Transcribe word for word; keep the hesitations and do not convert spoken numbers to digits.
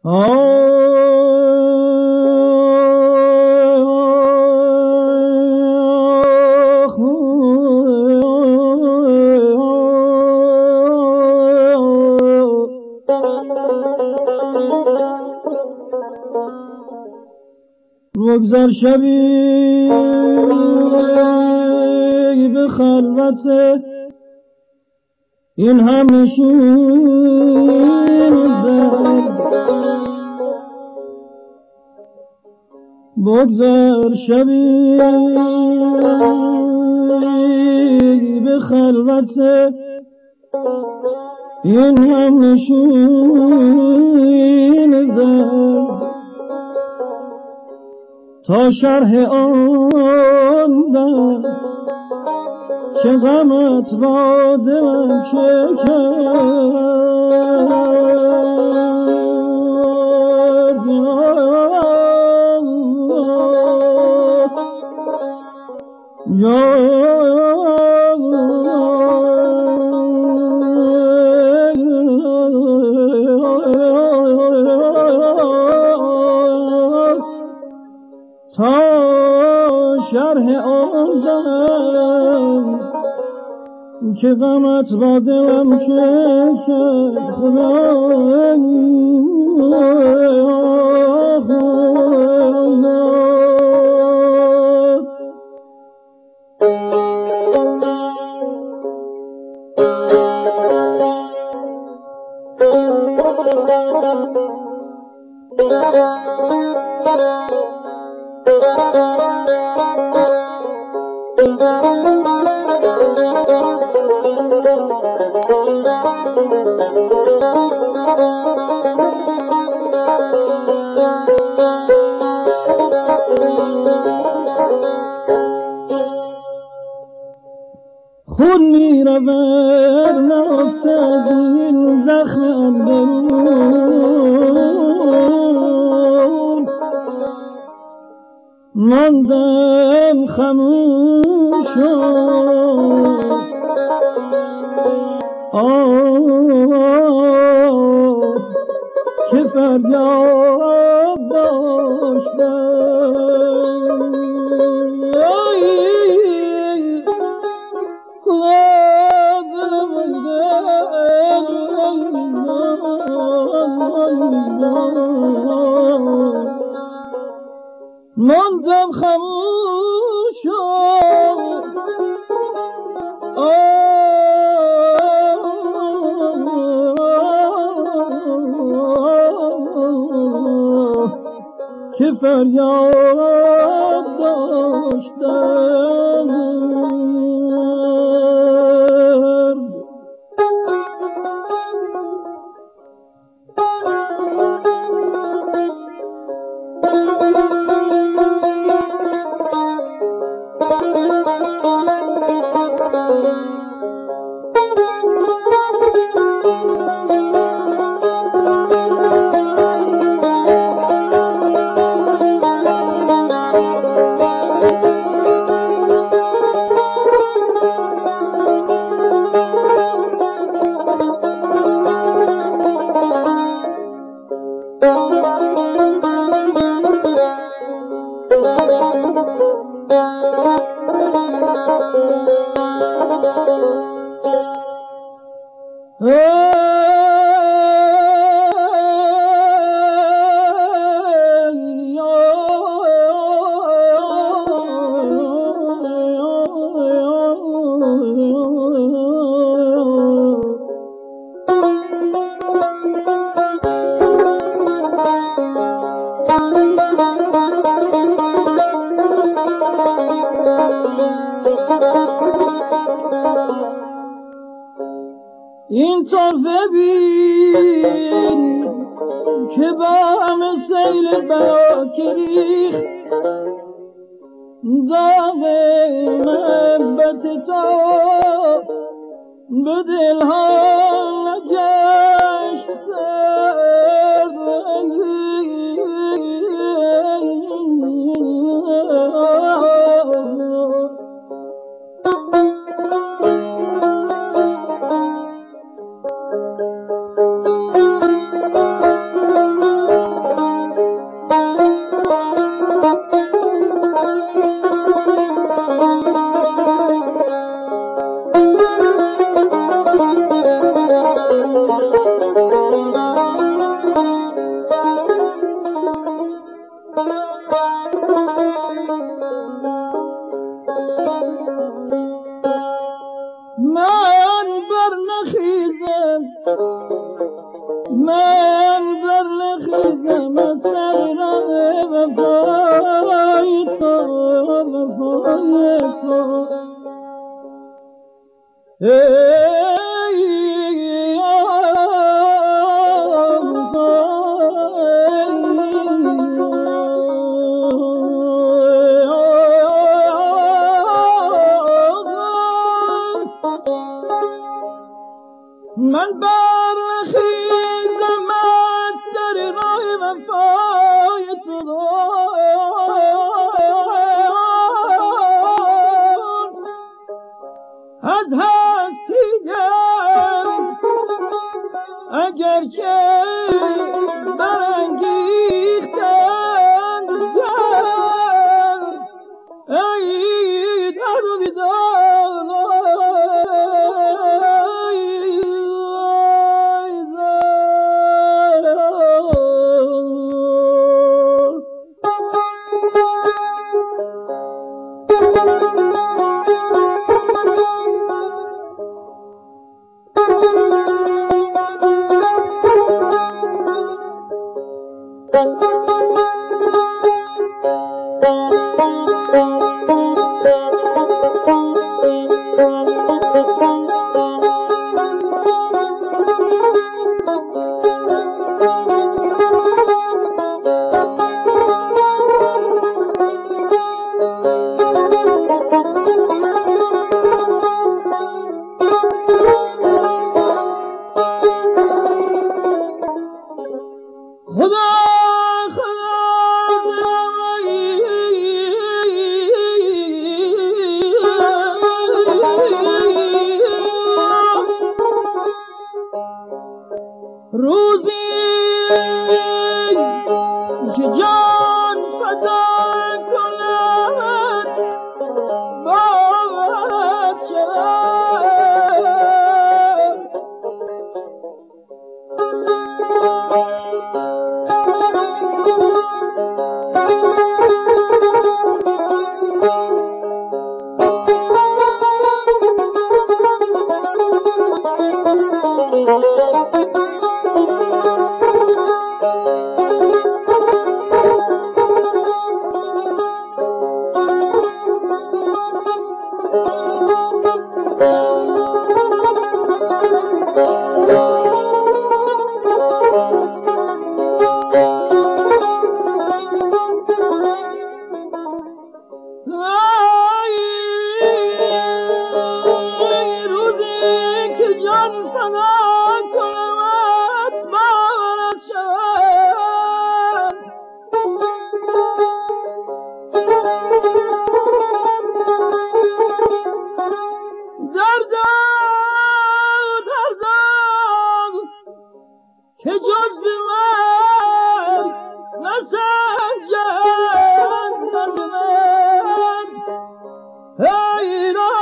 بگذر شبی به خلوت این هم نشین زد، بگذر شبی به خلوت این هم نشین زد، تا شرح آن در که غمت با دلم چه کرد، یا تا شرح آن دم که غمت با دلم که شد خدای خون می رود نفت از این زخم اندرون، ماندم خموش آه که فریاد داشتم، ماندم خموش که فریاد داشتم. این طرفه بین که با همه سیل بلا که ریخت داغ محبت تا به دلها نگشت سرد، من برخیزم از سر وفای تو وفای تو من برخیزم از سر راه وفای تو از هستیم اگر که برانگیختند زر ای درد و بیدار روزی که جان فدا کند باید شد که جز به من نسنجد درد من ای را